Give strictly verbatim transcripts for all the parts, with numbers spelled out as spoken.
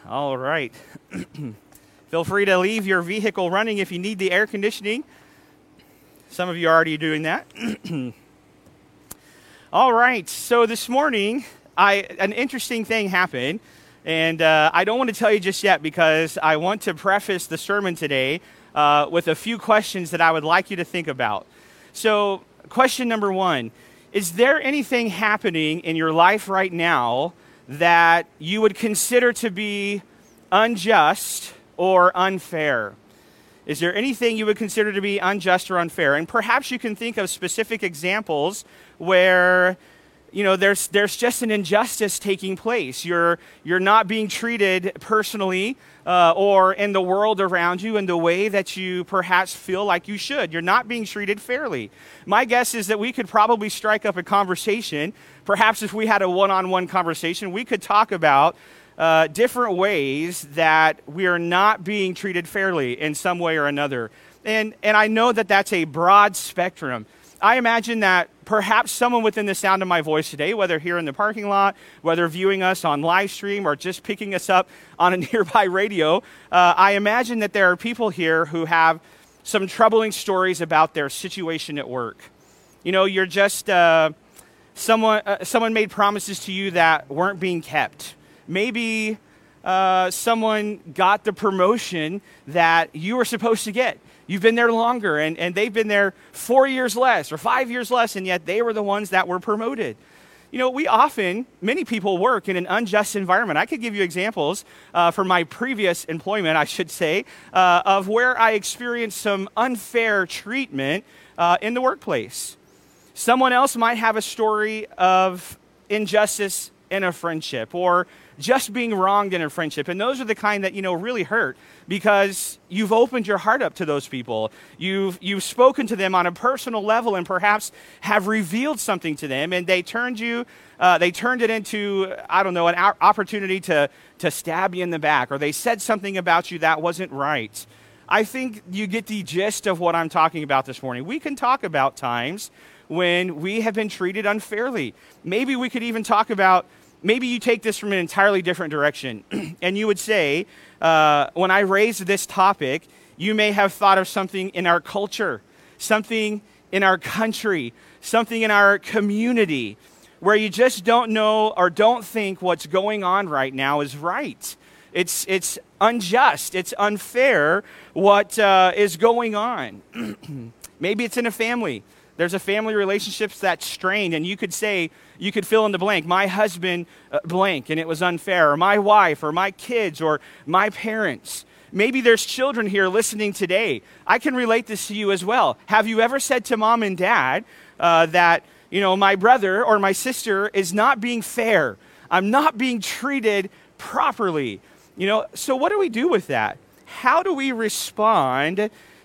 All right. Feel free to leave your vehicle running if you need the air conditioning. Some of you are already doing that. All right. So this morning, I an interesting thing happened, and uh, I don't want to tell you just yet because I want to preface the sermon today uh, with a few questions that I would like you to think about. So, question number one, is there anything happening in your life right now that you would consider to be unjust or unfair? Is there anything you would consider to be unjust or unfair? And perhaps you can think of specific examples where, you know, there's there's just an injustice taking place. You're you're not being treated personally uh, or in the world around you in the way that you perhaps feel like you should. You're not being treated fairly. My guess is that we could probably strike up a conversation. Perhaps if we had a one-on-one conversation, we could talk about uh, different ways that we are not being treated fairly in some way or another. And and I know that that's a broad spectrum. I imagine that perhaps someone within the sound of my voice today, whether here in the parking lot, whether viewing us on live stream, or just picking us up on a nearby radio, uh, I imagine that there are people here who have some troubling stories about their situation at work. You know, you're just, uh, someone, uh, someone made promises to you that weren't being kept. Maybe uh, someone got the promotion that you were supposed to get. You've been there longer, and, and they've been there four years less or five years less, and yet they were the ones that were promoted. You know, we often, many people work in an unjust environment. I could give you examples uh, from my previous employment, I should say, uh, of where I experienced some unfair treatment uh, in the workplace. Someone else might have a story of injustice in a friendship or just being wronged in a friendship. And those are the kind that, you know, really hurt because you've opened your heart up to those people. You've you've spoken to them on a personal level and perhaps have revealed something to them, and they turned you, uh, they turned it into, I don't know, an opportunity to, to stab you in the back, or they said something about you that wasn't right. I think you get the gist of what I'm talking about this morning. We can talk about times when we have been treated unfairly. Maybe we could even talk about Maybe you take this from an entirely different direction, and you would say, uh, when I raised this topic, you may have thought of something in our culture, something in our country, something in our community, where you just don't know or don't think what's going on right now is right. It's it's unjust, it's unfair what uh, is going on. Maybe it's in a family. There's a family relationship that's strained, and you could say, you could fill in the blank, my husband uh, blank, and it was unfair, or my wife, or my kids, or my parents. Maybe there's children here listening today. I can relate this to you as well. Have you ever said to mom and dad uh, that, you know, my brother or my sister is not being fair? I'm not being treated properly. You know, so what do we do with that? How do we respond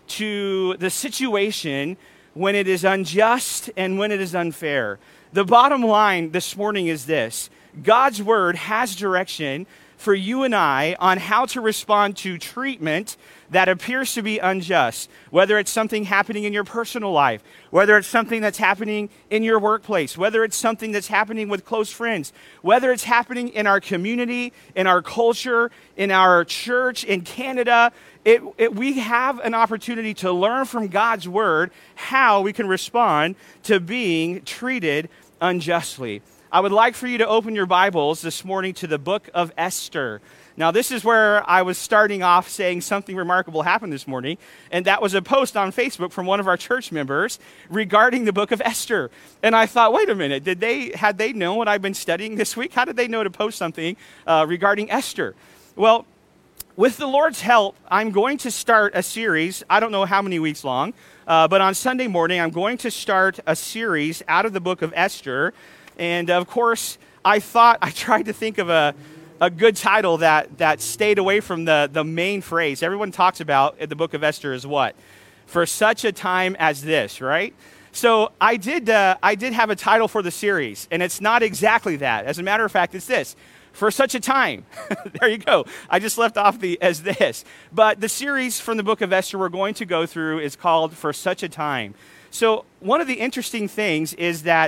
to the situation when it is unjust and when it is unfair? The bottom line this morning is this: God's word has direction for you and I on how to respond to treatment that appears to be unjust, whether it's something happening in your personal life, whether it's something that's happening in your workplace, whether it's something that's happening with close friends, whether it's happening in our community, in our culture, in our church, in Canada. It, it, we have an opportunity to learn from God's word how we can respond to being treated unjustly. I would like for you to open your Bibles this morning to the book of Esther. Now, this is where I was starting off saying something remarkable happened this morning, and that was a post on Facebook from one of our church members regarding the book of Esther. And I thought, wait a minute, did they had they known what I've been studying this week? How did they know to post something uh, regarding Esther? Well, with the Lord's help, I'm going to start a series, I don't know how many weeks long, uh, but on Sunday morning, I'm going to start a series out of the book of Esther. And of course, I thought, I tried to think of a, a good title that, that stayed away from the, the main phrase. Everyone talks about in the book of Esther is what? For such a time as this, right? So I did, uh, I did have a title for the series, and it's not exactly that. As a matter of fact, it's this: for such a time. There you go. I just left off the as this. But the series from the book of Esther we're going to go through is called For Such a Time. So one of the interesting things is that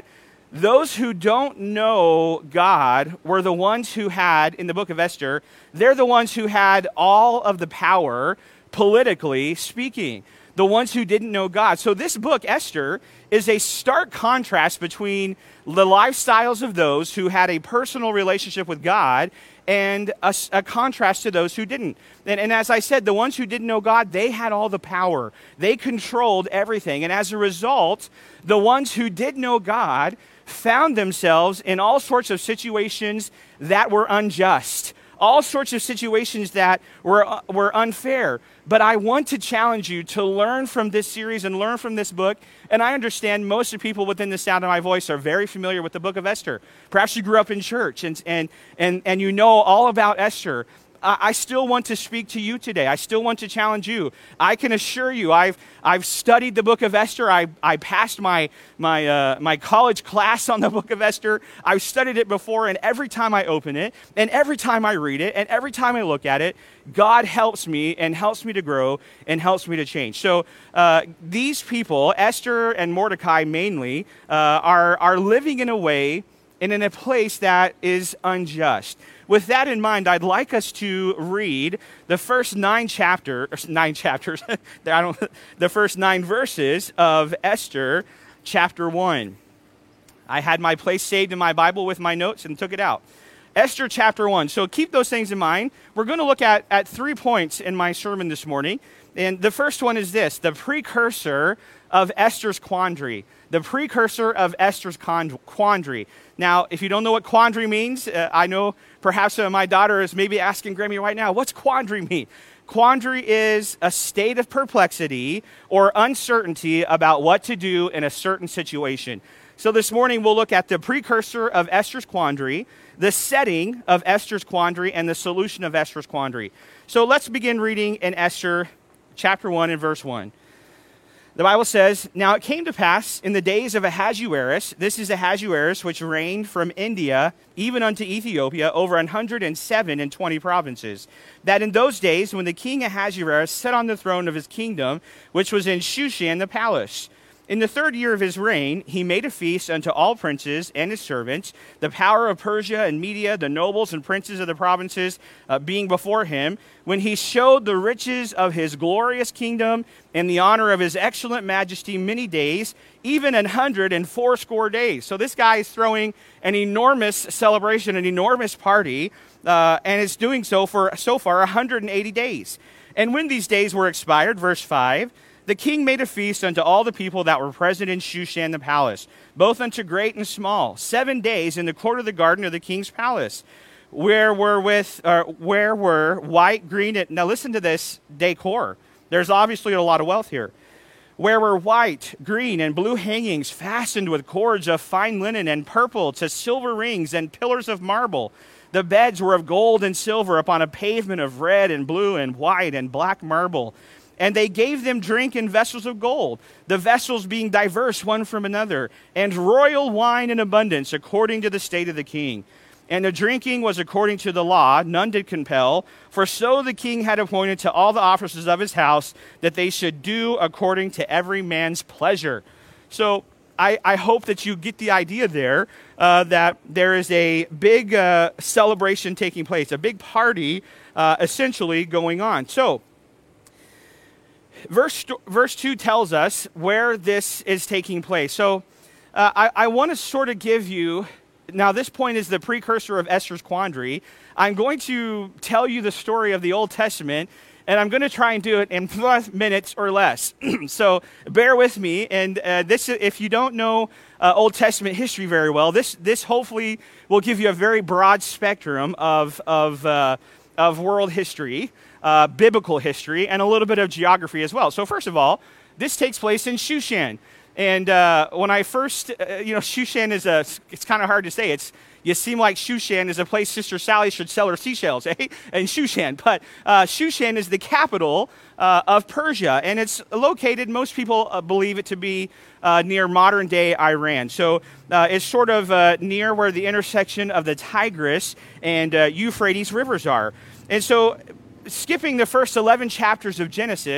those who don't know God were the ones who had, in the book of Esther, they're the ones who had all of the power, politically speaking, the ones who didn't know God. So this book, Esther, is a stark contrast between the lifestyles of those who had a personal relationship with God and a, a contrast to those who didn't. And, and as I said, the ones who didn't know God, they had all the power. They controlled everything. And as a result, the ones who did know God found themselves in all sorts of situations that were unjust, all sorts of situations that were, uh, were unfair. But I want to challenge you to learn from this series and learn from this book. And I understand most of the people within the sound of my voice are very familiar with the book of Esther. Perhaps you grew up in church and, and, and, and you know all about Esther. I still want to speak to you today. I still want to challenge you. I can assure you, I've I've studied the book of Esther. I I passed my my uh, my college class on the book of Esther. I've studied it before, and every time I open it, and every time I read it, and every time I look at it, God helps me and helps me to grow and helps me to change. So uh, these people, Esther and Mordecai mainly, uh, are are living in a way and in a place that is unjust. With that in mind, I'd like us to read the first nine chapters, nine chapters, I don't, the first nine verses of Esther chapter one. I had my place saved in my Bible with my notes and took it out. Esther chapter one. So keep those things in mind. We're going to look at, at three points in my sermon this morning. And the first one is this, the precursor of Esther's quandary. The precursor of Esther's quandary. Now, if you don't know what quandary means, uh, I know perhaps uh, my daughter is maybe asking Grammy right now, what's quandary mean? Quandary is a state of perplexity or uncertainty about what to do in a certain situation. So this morning we'll look at the precursor of Esther's quandary, the setting of Esther's quandary, and the solution of Esther's quandary. So let's begin reading in Esther chapter one and verse one. The Bible says, "Now it came to pass in the days of Ahasuerus," this is Ahasuerus, which reigned from India even unto Ethiopia, over an hundred and seven and twenty provinces, "that in those days when the king Ahasuerus sat on the throne of his kingdom, which was in Shushan the palace, in the third year of his reign, he made a feast unto all princes and his servants, the power of Persia and Media, the nobles and princes of the provinces uh, being before him, when he showed the riches of his glorious kingdom and the honor of his excellent majesty many days, even an hundred and fourscore days." So this guy is throwing an enormous celebration, an enormous party, uh, and is doing so for so far one hundred eighty days. "And when these days were expired," verse five, "the king made a feast unto all the people that were present in Shushan the palace, both unto great and small, seven days in the court of the garden of the king's palace, where were with uh, where were white, green, and," now listen to this decor. There's obviously a lot of wealth here. "Where were white, green, and blue hangings fastened with cords of fine linen and purple to silver rings and pillars of marble. The beds were of gold and silver upon a pavement of red and blue and white and black marble. And they gave them drink in vessels of gold, the vessels being diverse one from another, and royal wine in abundance according to the state of the king. And the drinking was according to the law, none did compel, for so the king had appointed to all the officers of his house that they should do according to every man's pleasure." So I, I hope that you get the idea there uh, that there is a big uh, celebration taking place, a big party uh, essentially going on. So Verse, verse two tells us where this is taking place. So uh, I, I want to sort of give you, now this point is the precursor of Esther's quandary. I'm going to tell you the story of the Old Testament, and I'm going to try and do it in five minutes or less. So bear with me. And uh, this, if you don't know uh, Old Testament history very well, this this hopefully will give you a very broad spectrum of of uh, of world history. Uh, biblical history, and a little bit of geography as well. So first of all, this takes place in Shushan. And uh, when I first, uh, you know, Shushan is a, it's kind of hard to say. It's, you seem like Shushan is a place Sister Sally should sell her seashells, eh? And Shushan. But uh, Shushan is the capital uh, of Persia, and it's located, most people uh, believe it to be uh, near modern-day Iran. So uh, it's sort of uh, near where the intersection of the Tigris and uh, Euphrates rivers are. And so skipping the first eleven chapters of Genesis,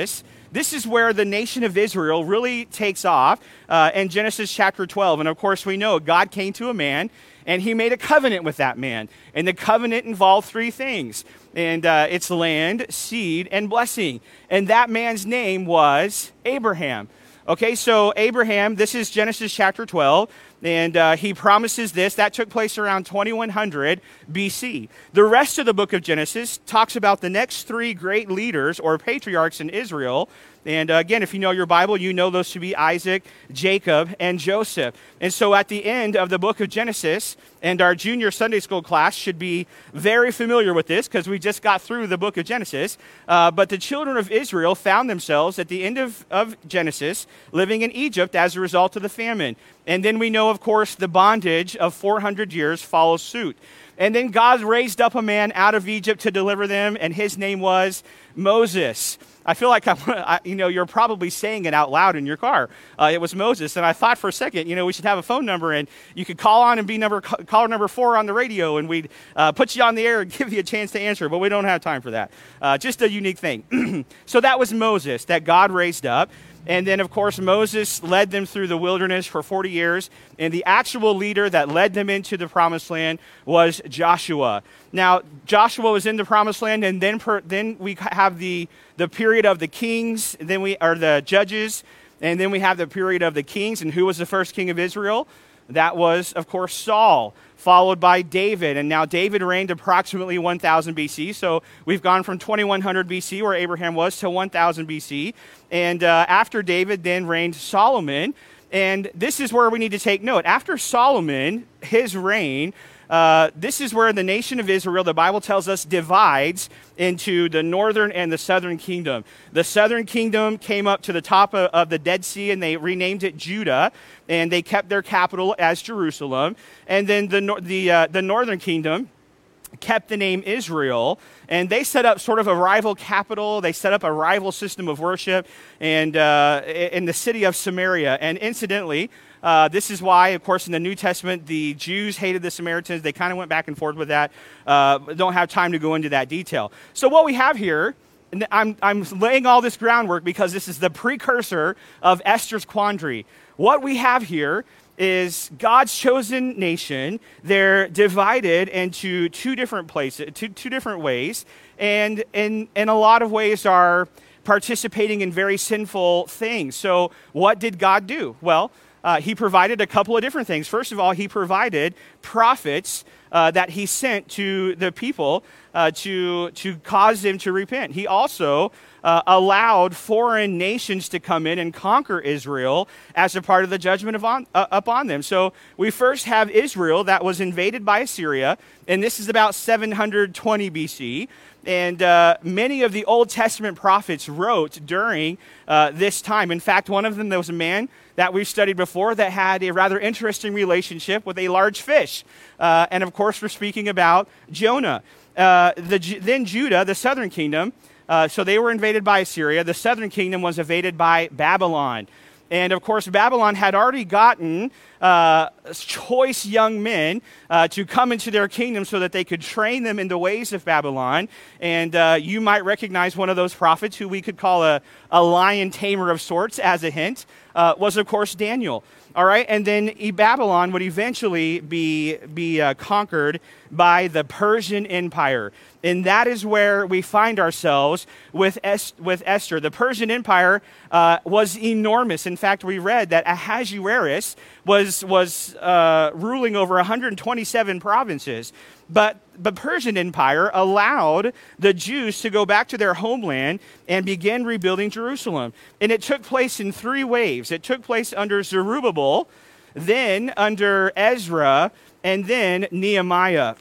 this is where the nation of Israel really takes off uh, in Genesis chapter twelve. And of course, we know God came to a man, and he made a covenant with that man. And the covenant involved three things. And uh, it's land, seed, and blessing. And that man's name was Abraham. Okay, so Abraham, this is Genesis chapter twelve, and uh, he promises this. That took place around twenty-one hundred B C. The rest of the book of Genesis talks about the next three great leaders or patriarchs in Israel. And uh, again, if you know your Bible, you know those to be Isaac, Jacob, and Joseph. And so at the end of the book of Genesis, and our junior Sunday school class should be very familiar with this because we just got through the book of Genesis. Uh, but the children of Israel found themselves at the end of, of Genesis living in Egypt as a result of the famine. And then we know, of course, the bondage of four hundred years follows suit. And then God raised up a man out of Egypt to deliver them, and his name was Moses. I feel like, I'm, I, you know, you're probably saying it out loud in your car. Uh, it was Moses. And I thought for a second, you know, we should have a phone number, and you could call on and be number caller number four on the radio, and we'd uh, put you on the air and give you a chance to answer. But we don't have time for that. Uh, just a unique thing. So that was Moses that God raised up. And then, of course, Moses led them through the wilderness for forty years. And the actual leader that led them into the promised land was Joshua. Now, Joshua was in the promised land, and then per, then we have the, the period of the kings, then we are the judges, and then we have the period of the kings. And who was the first king of Israel? That was, of course, Saul, followed by David. And now David reigned approximately one thousand B C. So we've gone from twenty-one hundred B C, where Abraham was, to one thousand B C. And uh, after David, then reigned Solomon. And this is where we need to take note. After Solomon, his reign, uh, this is where the nation of Israel, the Bible tells us, divides into the northern and the southern kingdom. The southern kingdom came up to the top of, of the Dead Sea, and they renamed it Judah, and they kept their capital as Jerusalem. And then the the uh, the northern kingdom kept the name Israel, and they set up sort of a rival capital. They set up a rival system of worship and uh, in the city of Samaria. And incidentally, uh, this is why, of course, in the New Testament, the Jews hated the Samaritans. They kind of went back and forth with that. Uh, don't have time to go into that detail. So what we have here, and I'm, I'm laying all this groundwork because this is the precursor of Esther's quandary. What we have here is God's chosen nation. They're divided into two different places, two, two different ways, and in, in a lot of ways are participating in very sinful things. So what did God do? Well, uh, he provided a couple of different things. First of all, he provided prophets uh, that he sent to the people uh, to, to cause them to repent. He also Uh, allowed foreign nations to come in and conquer Israel as a part of the judgment of on, uh, upon them. So we first have Israel that was invaded by Assyria, and this is about seven hundred twenty B C. And uh, many of the Old Testament prophets wrote during uh, this time. In fact, one of them, there was a man that we've studied before that had a rather interesting relationship with a large fish. Uh, and of course, we're speaking about Jonah. Uh, the, then Judah, the southern kingdom, Uh, so they were invaded by Assyria. The southern kingdom was invaded by Babylon. And of course, Babylon had already gotten uh, choice young men uh, to come into their kingdom so that they could train them in the ways of Babylon. And uh, you might recognize one of those prophets who we could call a, a lion tamer of sorts as a hint, uh, was of course Daniel. All right, and then Babylon would eventually be, be uh, conquered by the Persian Empire. And that is where we find ourselves with, es- with Esther. The Persian Empire uh, was enormous. In fact, we read that Ahasuerus was, was uh, ruling over one hundred twenty-seven provinces. But the Persian Empire allowed the Jews to go back to their homeland and begin rebuilding Jerusalem. And it took place in three waves. It took place under Zerubbabel, then under Ezra, and then Nehemiah.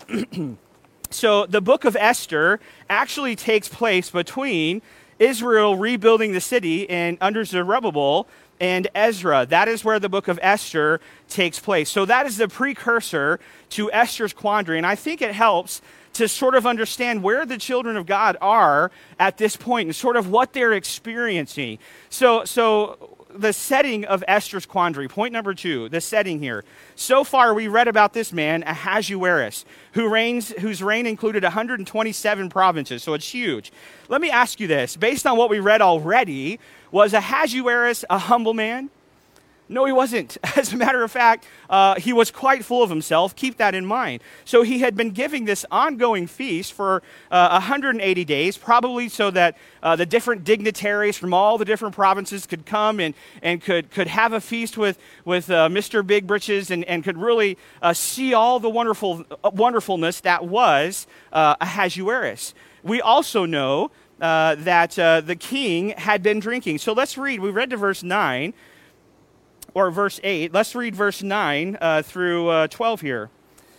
So the book of Esther actually takes place between Israel rebuilding the city and under Zerubbabel and Ezra. That is where the book of Esther takes place. So that is the precursor to Esther's quandary. And I think it helps to sort of understand where the children of God are at this point and sort of what they're experiencing. So, so the setting of Esther's quandary. Point number two, the setting here. So far, we read about this man, Ahasuerus, who reigns, whose reign included one hundred twenty-seven provinces, so it's huge. Let me ask you this. Based on what we read already, was Ahasuerus a humble man? No, he wasn't. As a matter of fact, uh, he was quite full of himself. Keep that in mind. So he had been giving this ongoing feast for uh, one hundred eighty days, probably so that uh, the different dignitaries from all the different provinces could come and, and could, could have a feast with, with uh, Mister Big Britches and, and could really uh, see all the wonderful uh, wonderfulness that was uh, Ahasuerus. We also know uh, that uh, the king had been drinking. So let's read. We read to verse nine. Or verse eight. Let's read verse nine uh, through uh, twelve here.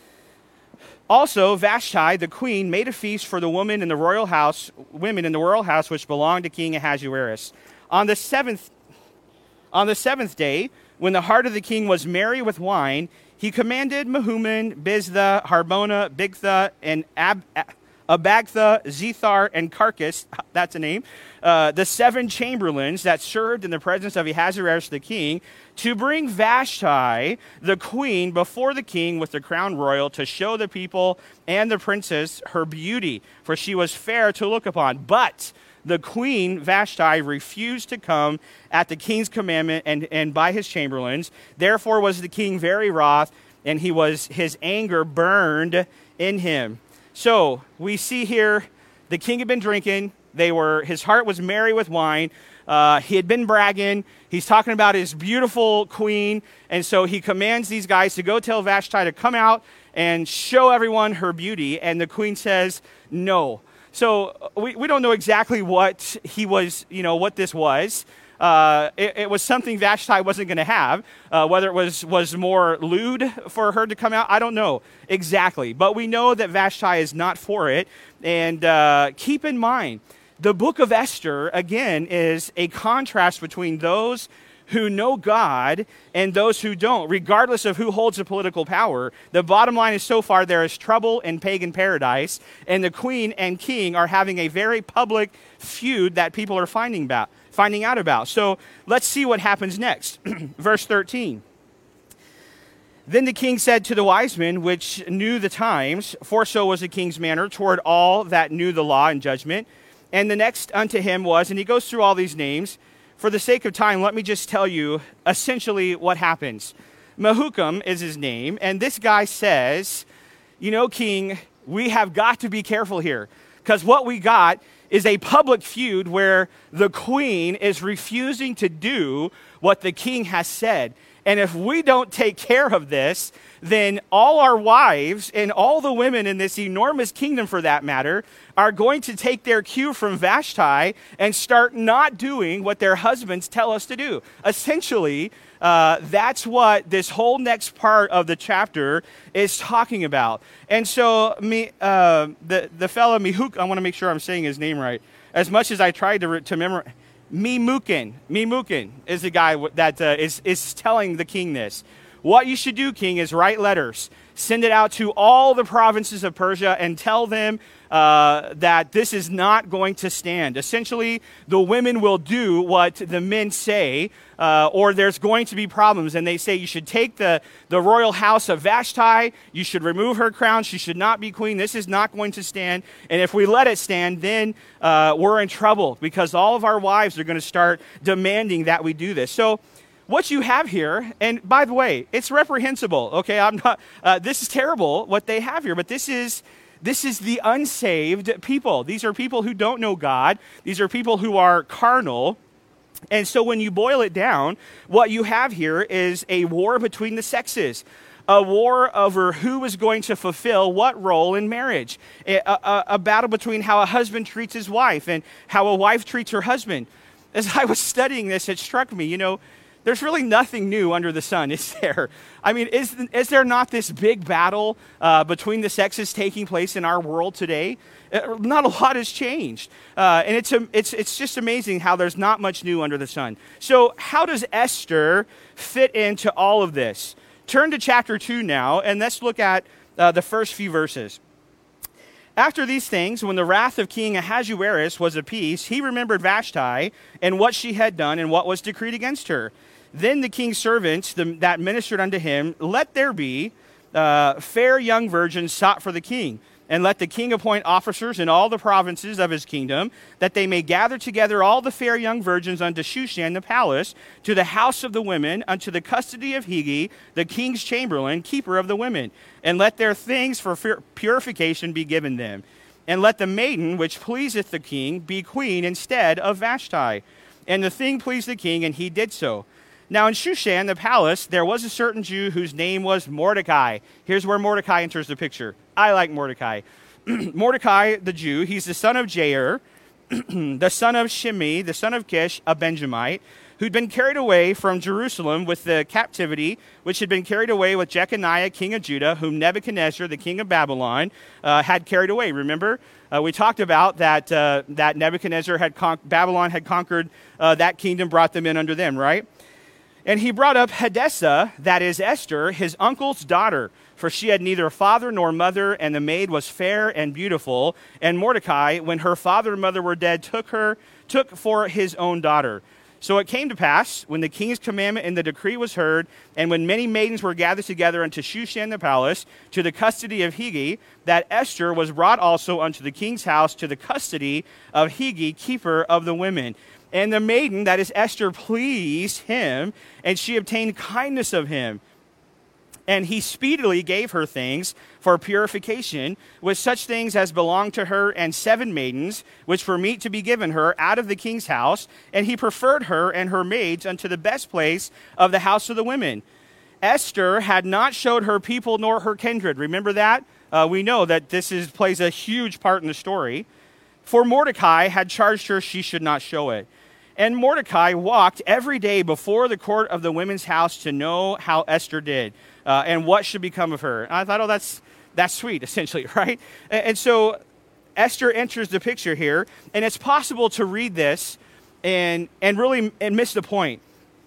Also, Vashti, the queen, made a feast for the women in the royal house, women in the royal house which belonged to King Ahasuerus. On the seventh, on the seventh day, when the heart of the king was merry with wine, he commanded Mehuman, Biztha, Harbona, Bigtha, and Ab. Abagtha, Zethar, and Carcass, that's a name, uh, the seven chamberlains that served in the presence of Ahasuerus the king, to bring Vashti, the queen, before the king with the crown royal to show the people and the princess her beauty, for she was fair to look upon. But the queen, Vashti, refused to come at the king's commandment and, and by his chamberlains. Therefore was the king very wroth, and he was his anger burned in him. So we see here the king had been drinking. They were his heart was merry with wine. Uh, he had been bragging. He's talking about his beautiful queen. And so he commands these guys to go tell Vashti to come out and show everyone her beauty. And the queen says, no. So we, we don't know exactly what he was, you know, what this was. Uh, it, it was something Vashti wasn't going to have. Uh, whether it was, was more lewd for her to come out, I don't know exactly. But we know that Vashti is not for it. And uh, keep in mind, the book of Esther, again, is a contrast between those who know God and those who don't, regardless of who holds the political power. The bottom line is so far there is trouble in pagan paradise, and the queen and king are having a very public feud that people are finding about. finding out about. So let's see what happens next. Verse thirteen. Then the king said to the wise men, which knew the times, for so was the king's manner toward all that knew the law and judgment. And the next unto him was, and he goes through all these names. For the sake of time, let me just tell you essentially what happens. Mehukum is his name, and this guy says, you know, king, we have got to be careful here, because what we got is a public feud where the queen is refusing to do what the king has said. And if we don't take care of this, then all our wives and all the women in this enormous kingdom, for that matter, are going to take their cue from Vashti and start not doing what their husbands tell us to do. Essentially, uh, that's what this whole next part of the chapter is talking about. And so me, uh, the, the fellow Mihuk, I want to make sure I'm saying his name right. As much as I tried to, to memorize, Memucan, Memucan is the guy that uh, is, is telling the king this. What you should do, king, is write letters. Send it out to all the provinces of Persia and tell them uh, that this is not going to stand. Essentially, the women will do what the men say, uh, or there's going to be problems. And they say you should take the, the royal house of Vashti, you should remove her crown, she should not be queen, this is not going to stand. And if we let it stand, then uh, we're in trouble, because all of our wives are going to start demanding that we do this. So what you have here, and by the way, it's reprehensible, okay? I'm not, uh, this is terrible what they have here, but this is, this is the unsaved people. These are people who don't know God. These are people who are carnal. And so when you boil it down, what you have here is a war between the sexes, a war over who is going to fulfill what role in marriage, a, a, a battle between how a husband treats his wife and how a wife treats her husband. As I was studying this, it struck me, you know, there's really nothing new under the sun, is there? I mean, is, is there not this big battle uh, between the sexes taking place in our world today? Uh, not a lot has changed. Uh, and it's, a, it's, it's just amazing how there's not much new under the sun. So how does Esther fit into all of this? Turn to chapter two now, and let's look at uh, the first few verses. After these things, when the wrath of King Ahasuerus was appeased, he remembered Vashti and what she had done and what was decreed against her. Then the king's servants the, that ministered unto him, let there be uh, fair young virgins sought for the king, and let the king appoint officers in all the provinces of his kingdom, that they may gather together all the fair young virgins unto Shushan the palace, to the house of the women, unto the custody of Higi, the king's chamberlain, keeper of the women. And let their things for purification be given them. And let the maiden which pleaseth the king be queen instead of Vashti. And the thing pleased the king, and he did so. Now in Shushan the palace, there was a certain Jew whose name was Mordecai. Here's where Mordecai enters the picture. I like Mordecai. Mordecai, the Jew, he's the son of Jair, the son of Shimei, the son of Kish, a Benjamite, who'd been carried away from Jerusalem with the captivity, which had been carried away with Jeconiah, king of Judah, whom Nebuchadnezzar, the king of Babylon, uh, had carried away. Remember? Uh, we talked about that uh, that Nebuchadnezzar had con- Babylon had conquered uh, that kingdom, brought them in under them, right? And he brought up Hadassah, that is Esther, his uncle's daughter, for she had neither father nor mother, and the maid was fair and beautiful. And Mordecai, when her father and mother were dead, took her, took for his own daughter. So it came to pass, when the king's commandment and the decree was heard, and when many maidens were gathered together unto Shushan the palace, to the custody of Higi, that Esther was brought also unto the king's house, to the custody of Higi, keeper of the women. And the maiden, that is Esther, pleased him, and she obtained kindness of him. And he speedily gave her things for purification, with such things as belonged to her, and seven maidens, which were meet to be given her out of the king's house. And he preferred her and her maids unto the best place of the house of the women. Esther had not showed her people nor her kindred. Remember that? Uh, we know that this is, plays a huge part in the story. For Mordecai had charged her she should not show it. And Mordecai walked every day before the court of the women's house to know how Esther did uh, and what should become of her. And I thought, oh, that's that's sweet, essentially, right? And, and so Esther enters the picture here, and it's possible to read this and and really and miss the point.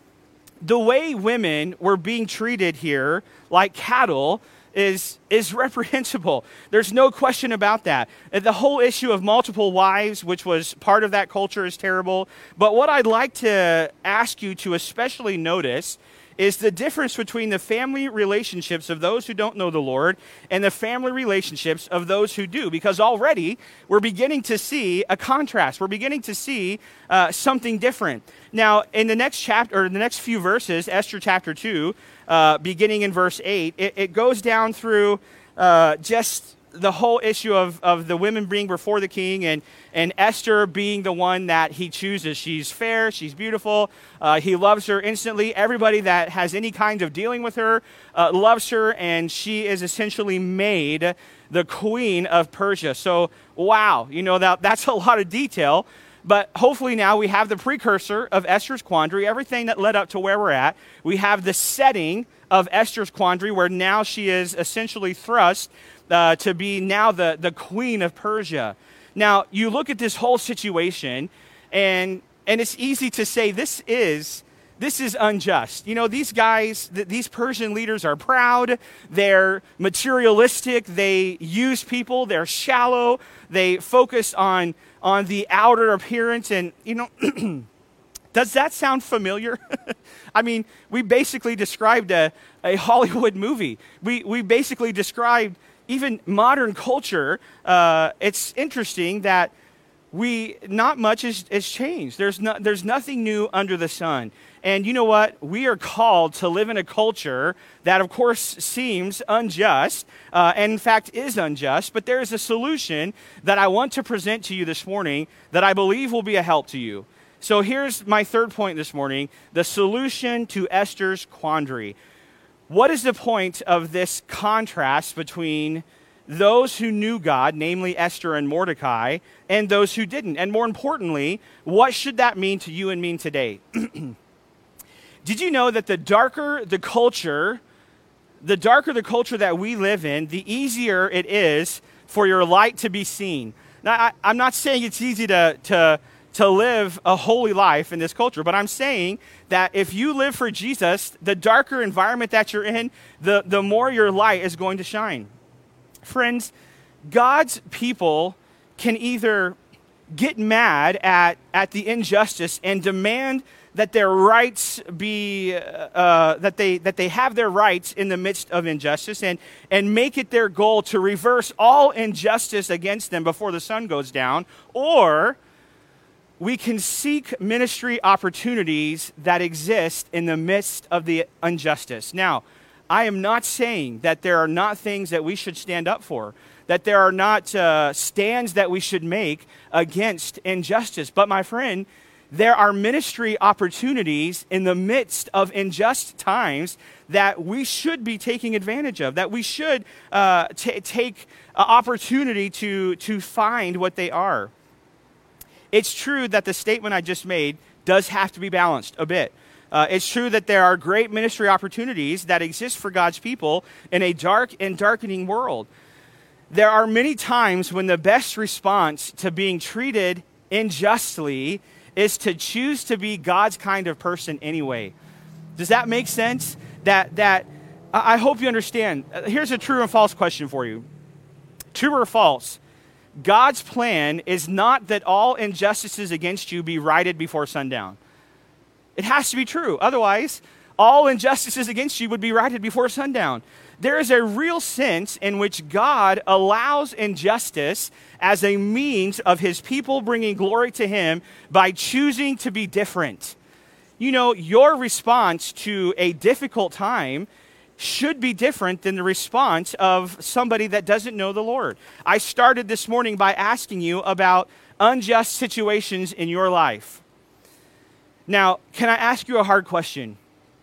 The way women were being treated here, like cattle, is is reprehensible. There's no question about that. The whole issue of multiple wives, which was part of that culture, is terrible. But what I'd like to ask you to especially notice is the difference between the family relationships of those who don't know the Lord and the family relationships of those who do. Because already we're beginning to see a contrast. We're beginning to see uh, something different. Now, in the next chapter, or in the next few verses, Esther chapter two, uh, beginning in verse eight, it, it goes down through uh, just the whole issue of, of the women being before the king, and, and Esther being the one that he chooses. She's fair, she's beautiful, uh, he loves her instantly. Everybody that has any kind of dealing with her uh, loves her, and she is essentially made the queen of Persia. So, wow, you know, that that's a lot of detail, but hopefully now we have the precursor of Esther's quandary, everything that led up to where we're at. We have the setting of Esther's quandary, where now she is essentially thrust Uh, to be now the, the queen of Persia. Now, you look at this whole situation, and and it's easy to say this is this is unjust. You know, these guys, th- these Persian leaders are proud, they're materialistic, they use people, they're shallow, they focus on on the outer appearance, and, you know, does that sound familiar? I mean, we basically described a, a Hollywood movie. We we basically described even modern culture. Uh, it's interesting that we not much has, has changed. There's no, there's nothing new under the sun. And you know what? We are called to live in a culture that, of course, seems unjust, uh, and in fact is unjust. But there is a solution that I want to present to you this morning that I believe will be a help to you. So here's my third point this morning: the solution to Esther's quandary. What is the point of this contrast between those who knew God, namely Esther and Mordecai, and those who didn't? And more importantly, what should that mean to you and me today? Did you know that the darker the culture, the darker the culture that we live in, the easier it is for your light to be seen? Now, I, I'm not saying it's easy to, to, to live a holy life in this culture, but I'm saying that if you live for Jesus, the darker environment that you're in, the, the more your light is going to shine. Friends, God's people can either get mad at, at the injustice and demand that their rights be, uh, that they that they have their rights in the midst of injustice, and, and make it their goal to reverse all injustice against them before the sun goes down, or we can seek ministry opportunities that exist in the midst of the injustice. Now, I am not saying that there are not things that we should stand up for, that there are not uh, stands that we should make against injustice. But my friend, there are ministry opportunities in the midst of unjust times that we should be taking advantage of, that we should uh, t- take uh, opportunity to, to find what they are. It's true that the statement I just made does have to be balanced a bit. Uh, it's true that there are great ministry opportunities that exist for God's people in a dark and darkening world. There are many times when the best response to being treated unjustly is to choose to be God's kind of person anyway. Does that make sense? That that I hope you understand. Here's a true and false question for you. True or false? God's plan is not that all injustices against you be righted before sundown. It has to be true. Otherwise, all injustices against you would be righted before sundown. There is a real sense in which God allows injustice as a means of his people bringing glory to him by choosing to be different. You know, your response to a difficult time should be different than the response of somebody that doesn't know the Lord. I started this morning by asking you about unjust situations in your life. Now, can I ask you a hard question?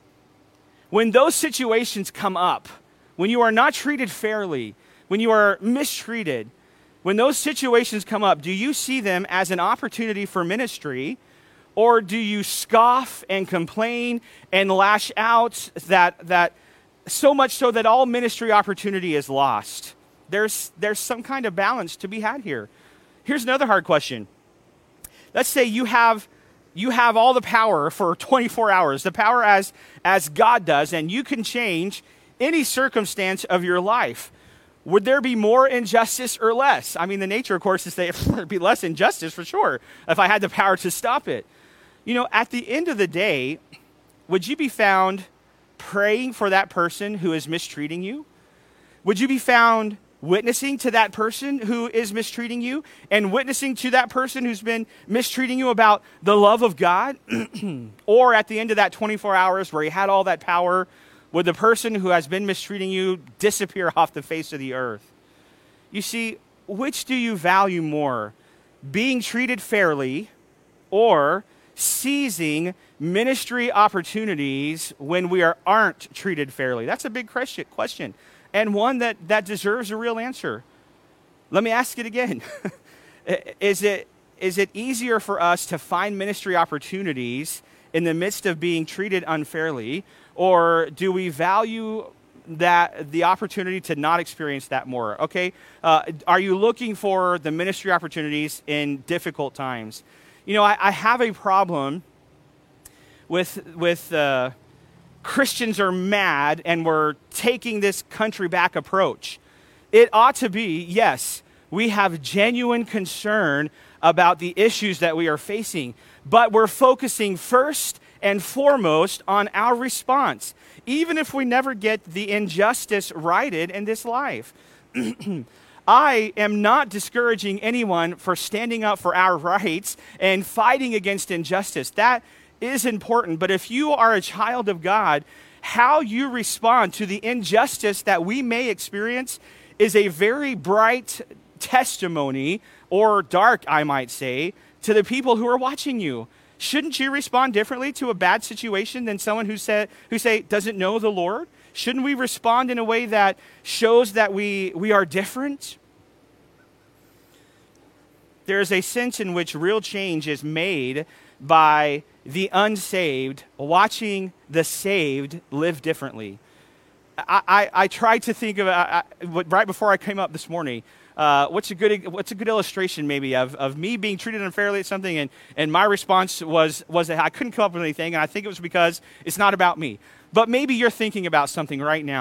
When those situations come up, when you are not treated fairly, when you are mistreated, when those situations come up, do you see them as an opportunity for ministry, or do you scoff and complain and lash out that that so much so that all ministry opportunity is lost? There's there's some kind of balance to be had here. Here's another hard question. Let's say you have you have all the power for twenty-four hours, the power as as God does, and you can change any circumstance of your life. Would there be more injustice or less? I mean, the nature, of course, is that there'd be less injustice for sure if I had the power to stop it. You know, at the end of the day, would you be found praying for that person who is mistreating you? Would you be found witnessing to that person who is mistreating you and witnessing to that person who's been mistreating you about the love of God? Or at the end of that twenty-four hours where you had all that power, would the person who has been mistreating you disappear off the face of the earth? You see, which do you value more? Being treated fairly or seizing ministry opportunities when we are, aren't treated fairly? That's a big question, and one that, that deserves a real answer. Let me ask it again. Is it is it easier for us to find ministry opportunities in the midst of being treated unfairly, or do we value that the opportunity to not experience that more? Okay, uh, are you looking for the ministry opportunities in difficult times? You know, I, I have a problem with with uh, Christians are mad and we're taking this country back approach. It ought to be, yes, we have genuine concern about the issues that we are facing, but we're focusing first and foremost on our response, even if we never get the injustice righted in this life. I am not discouraging anyone for standing up for our rights and fighting against injustice. That is important, but if you are a child of God, how you respond to the injustice that we may experience is a very bright testimony, or dark, I might say, to the people who are watching you. Shouldn't you respond differently to a bad situation than someone who said who say doesn't know the Lord? Shouldn't we respond in a way that shows that we we are different? There is a sense in which real change is made by the unsaved watching the saved live differently. I, I, I tried to think of I, I, right before I came up this morning. Uh, what's a good what's a good illustration maybe of, of me being treated unfairly at something, and, and my response was was that I couldn't come up with anything, and I think it was because it's not about me. But maybe you're thinking about something right now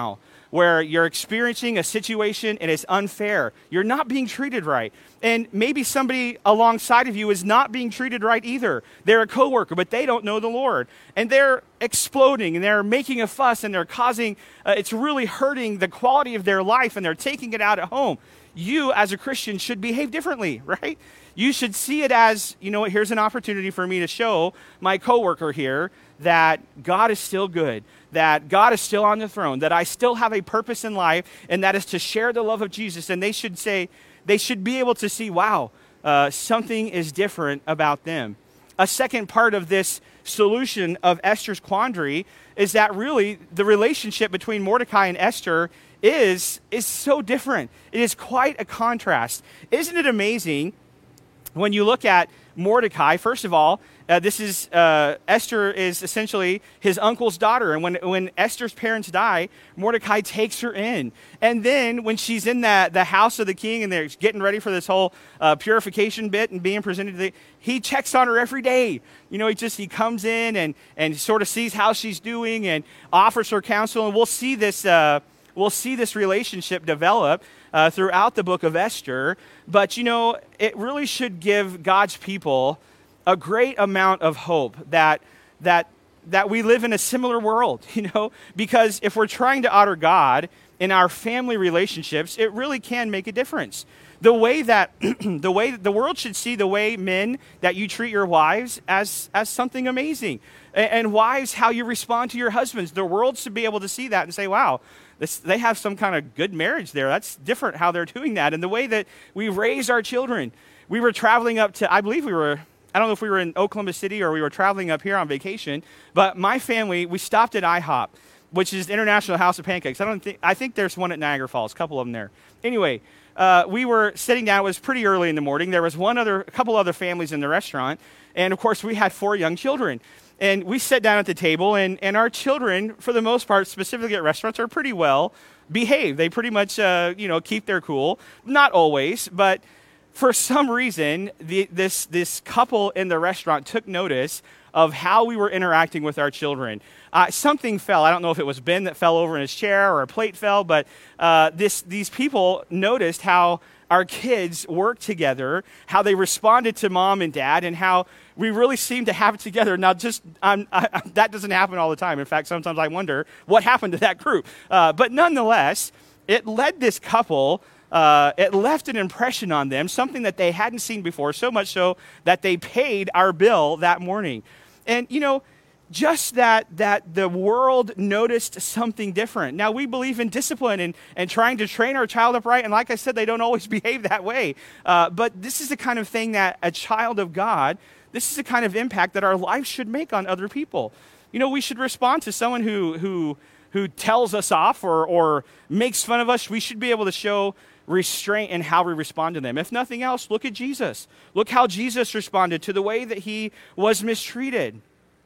where you're experiencing a situation and it's unfair. You're not being treated right. And maybe somebody alongside of you is not being treated right either. They're a coworker, but they don't know the Lord. And they're exploding and they're making a fuss and they're causing, uh, it's really hurting the quality of their life and they're taking it out at home. You as a Christian should behave differently, right? You should see it as, you know what, here's an opportunity for me to show my coworker here that God is still good, that God is still on the throne, that I still have a purpose in life, and that is to share the love of Jesus. And they should say, they should be able to see, wow, uh, something is different about them. A second part of this solution of Esther's quandary is that really the relationship between Mordecai and Esther is, is so different. It is quite a contrast. Isn't it amazing when you look at Mordecai? First of all, uh, this is uh, Esther is essentially his uncle's daughter, and when when Esther's parents die, Mordecai takes her in, and then when she's in that the house of the king and they're getting ready for this whole uh, purification bit and being presented to the, he checks on her every day. You know, he just he comes in and and sort of sees how she's doing and offers her counsel, and we'll see this. Uh, We'll see this relationship develop uh, throughout the book of Esther. But, you know, it really should give God's people a great amount of hope that that that we live in a similar world, you know, because if we're trying to honor God in our family relationships, it really can make a difference. The way that the way the world should see the way men that you treat your wives as as something amazing, and, and wives how you respond to your husbands. The world should be able to see that and say, "Wow, this, they have some kind of good marriage there. That's different how they're doing that." And the way that we raise our children. We were traveling up to, I believe we were. I don't know if we were in Oklahoma City or we were traveling up here on vacation, but my family, we stopped at IHOP, which is International House of Pancakes. I don't think I think there's one at Niagara Falls, a couple of them there. Anyway. Uh, we were sitting down. It was pretty early in the morning. There was one other, a couple other families in the restaurant, and of course we had four young children. And we sat down at the table, and, and our children, for the most part, specifically at restaurants, are pretty well behaved. They pretty much, uh, you know, keep their cool. Not always, but for some reason, the, this this couple in the restaurant took notice of how we were interacting with our children. Uh, something fell. I don't know if it was Ben that fell over in his chair or a plate fell, but uh, this these people noticed how our kids worked together, how they responded to mom and dad, and how we really seemed to have it together. Now, just um, I, that doesn't happen all the time. In fact, sometimes I wonder what happened to that group. Uh, but nonetheless, it led this couple, uh, it left an impression on them, something that they hadn't seen before, so much so that they paid our bill that morning. And, you know, just that that the world noticed something different. Now, we believe in discipline and, and trying to train our child up right. And like I said, they don't always behave that way. Uh, but this is the kind of thing that a child of God, this is the kind of impact that our life should make on other people. You know, we should respond to someone who who who tells us off or, or makes fun of us. We should be able to show restraint in how we respond to them. If nothing else, look at Jesus. Look how Jesus responded to the way that he was mistreated.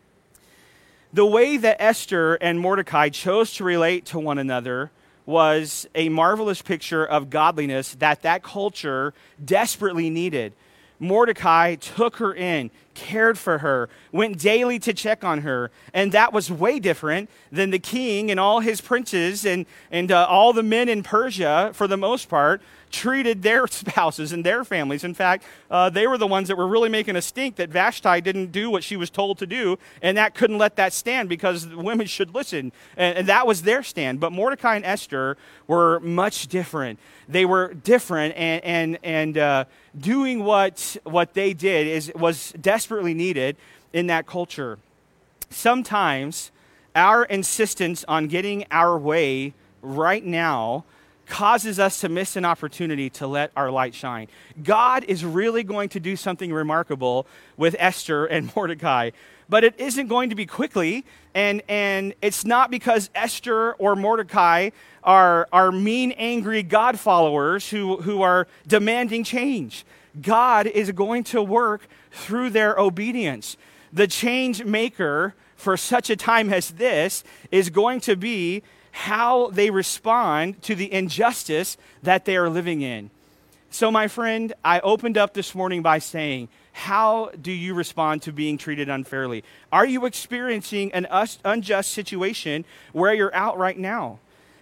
The way that Esther and Mordecai chose to relate to one another was a marvelous picture of godliness that that culture desperately needed. Mordecai took her in, cared for her, went daily to check on her, and that was way different than the king and all his princes and, and uh, all the men in Persia, for the most part, treated their spouses and their families. In fact, uh, they were the ones that were really making a stink that Vashti didn't do what she was told to do, and that couldn't let that stand because women should listen, and, and that was their stand. But Mordecai and Esther were much different. They were different, and and and uh, doing what what they did is was desperately needed in that culture. Sometimes our insistence on getting our way right now causes us to miss an opportunity to let our light shine. God is really going to do something remarkable with Esther and Mordecai, but it isn't going to be quickly, and and it's not because Esther or Mordecai are, are mean, angry God followers who, who are demanding change. God is going to work through their obedience. The change maker for such a time as this is going to be how they respond to the injustice that they are living in. So, my friend, I opened up this morning by saying, how do you respond to being treated unfairly? Are you experiencing an unjust situation where you're out right now?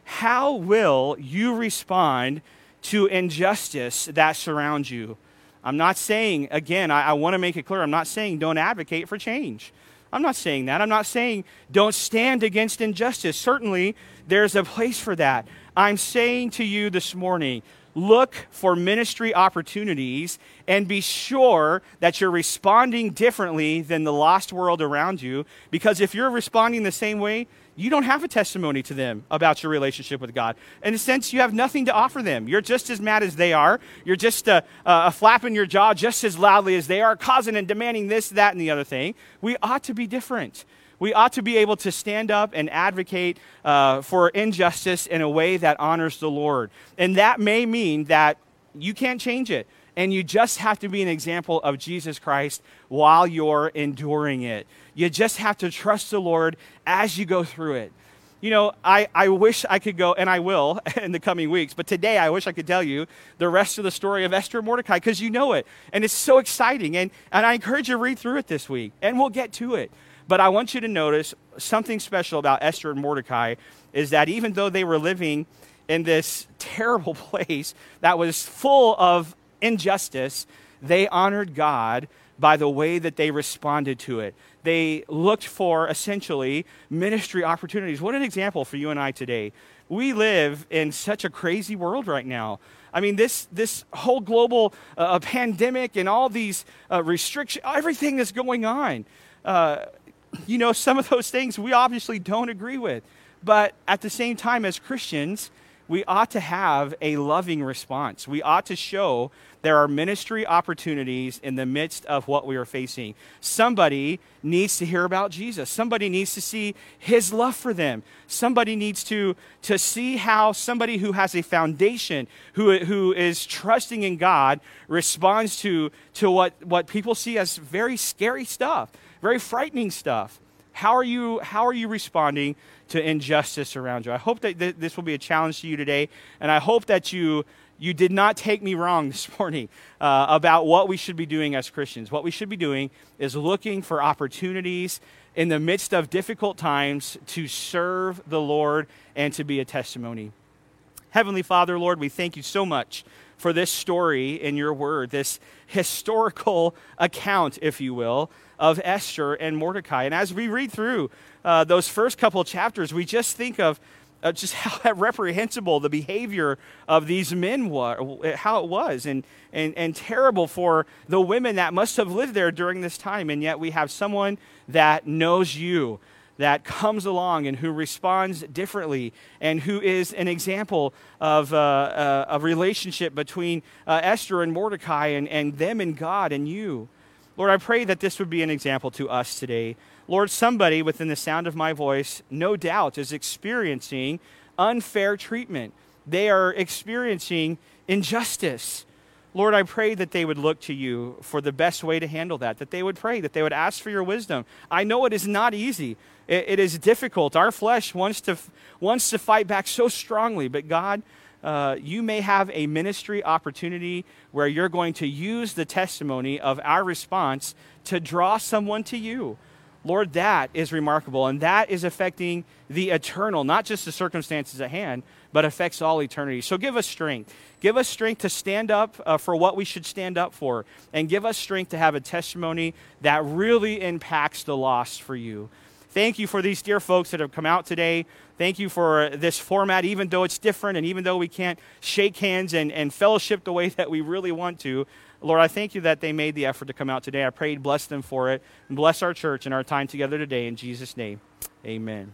how will you respond to injustice that surrounds you? I'm not saying, again, I, I want to make it clear, I'm not saying don't advocate for change. I'm not saying that. I'm not saying don't stand against injustice. Certainly, there's a place for that. I'm saying to you this morning, look for ministry opportunities and be sure that you're responding differently than the lost world around you, because if you're responding the same way, you don't have a testimony to them about your relationship with God. In a sense, you have nothing to offer them. You're just as mad as they are. You're just uh, uh, flapping your jaw just as loudly as they are, causing and demanding this, that, and the other thing. We ought to be different. We ought to be able to stand up and advocate uh, for injustice in a way that honors the Lord. And that may mean that you can't change it, and you just have to be an example of Jesus Christ while you're enduring it. You just have to trust the Lord as you go through it. You know, I, I wish I could go, and I will in the coming weeks, but today I wish I could tell you the rest of the story of Esther and Mordecai, because you know it, and it's so exciting, and, and I encourage you to read through it this week, and we'll get to it. But I want you to notice something special about Esther and Mordecai is that even though they were living in this terrible place that was full of injustice, they honored God by the way that they responded to it. They looked for, essentially, ministry opportunities. What an example for you and I today. We live in such a crazy world right now. I mean, this this whole global uh, pandemic and all these uh, restrictions, everything that's going on. Uh, you know, some of those things we obviously don't agree with. But at the same time, as Christians, we ought to have a loving response. We ought to show there are ministry opportunities in the midst of what we are facing. Somebody needs to hear about Jesus. Somebody needs to see his love for them. Somebody needs to, to see how somebody who has a foundation, who, who is trusting in God, responds to, to what, what people see as very scary stuff, very frightening stuff. How are you, how are you responding to injustice around you? I hope that th- this will be a challenge to you today, and I hope that you you did not take me wrong this morning uh, about what we should be doing as Christians. What we should be doing is looking for opportunities in the midst of difficult times to serve the Lord and to be a testimony. Heavenly Father, Lord, we thank you so much for this story in your word, this historical account, if you will, of Esther and Mordecai. And as we read through uh, those first couple chapters, we just think of uh, just how reprehensible the behavior of these men was, how it was, and, and, and terrible for the women that must have lived there during this time. And yet we have someone that knows you, that comes along and who responds differently, and who is an example of uh, uh, a relationship between uh, Esther and Mordecai, and, and them and God and you. Lord, I pray that this would be an example to us today. Lord, somebody within the sound of my voice, no doubt, is experiencing unfair treatment. They are experiencing injustice. Lord, I pray that they would look to you for the best way to handle that, that they would pray, that they would ask for your wisdom. I know it is not easy. It, it is difficult. Our flesh wants to, wants to fight back so strongly, but God, Uh, you may have a ministry opportunity where you're going to use the testimony of our response to draw someone to you. Lord, that is remarkable, and that is affecting the eternal, not just the circumstances at hand, but affects all eternity. So give us strength. Give us strength to stand up uh, for what we should stand up for, and give us strength to have a testimony that really impacts the lost for you. Thank you for these dear folks that have come out today. Thank you for this format, even though it's different and even though we can't shake hands and, and fellowship the way that we really want to. Lord, I thank you that they made the effort to come out today. I pray you'd bless them for it and bless our church and our time together today. In Jesus' name, amen.